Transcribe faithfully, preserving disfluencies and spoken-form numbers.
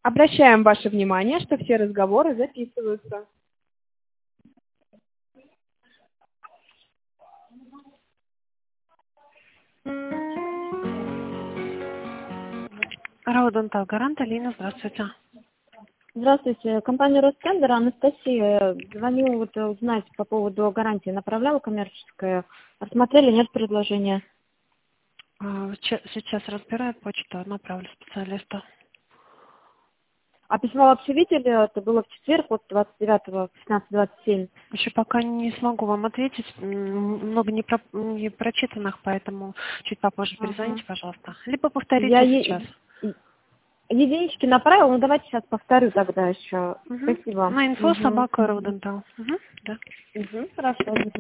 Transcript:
Обращаем ваше внимание, что все разговоры записываются. Раудентал Гарант, Алина, здравствуйте. Здравствуйте, компания Ростендер, Анастасия. Звоню вот узнать по поводу гарантии. Направляла коммерческое. Рассмотрели, нет предложения? А, че- Сейчас разбираю почту, направлю специалиста. А письмо вообще видели? Это было в четверг, вот двадцать девятого, пятнадцать двадцать семь. Еще пока не смогу вам ответить, м, много не, про- не прочитанных, поэтому чуть попозже Ага. перезвоните, пожалуйста. Либо Я повторите сейчас. е- е- единички направила, ну давайте сейчас повторю тогда еще. Угу. Спасибо. На инфо Угу. собака Раудентал. Угу. Да. Угу. Хорошо.